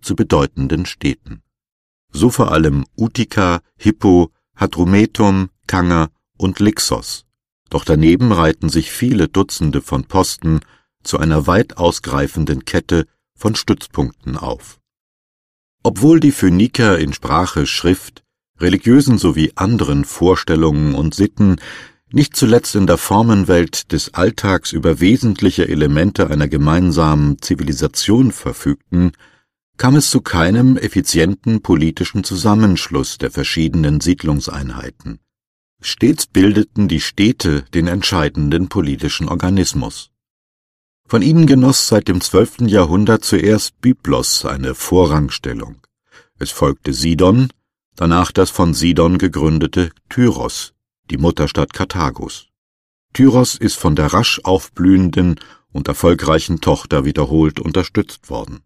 zu bedeutenden Städten. So vor allem Utica, Hippo, Hadrumetum, Kanger und Lixos. Doch daneben reihten sich viele Dutzende von Posten zu einer weit ausgreifenden Kette von Stützpunkten auf. Obwohl die Phöniker in Sprache, Schrift, religiösen sowie anderen Vorstellungen und Sitten nicht zuletzt in der Formenwelt des Alltags über wesentliche Elemente einer gemeinsamen Zivilisation verfügten, kam es zu keinem effizienten politischen Zusammenschluss der verschiedenen Siedlungseinheiten. Stets bildeten die Städte den entscheidenden politischen Organismus. Von ihnen genoss seit dem 12. Jahrhundert zuerst Byblos eine Vorrangstellung. Es folgte Sidon, danach das von Sidon gegründete Tyros, die Mutterstadt Karthagos. Tyros ist von der rasch aufblühenden und erfolgreichen Tochter wiederholt unterstützt worden.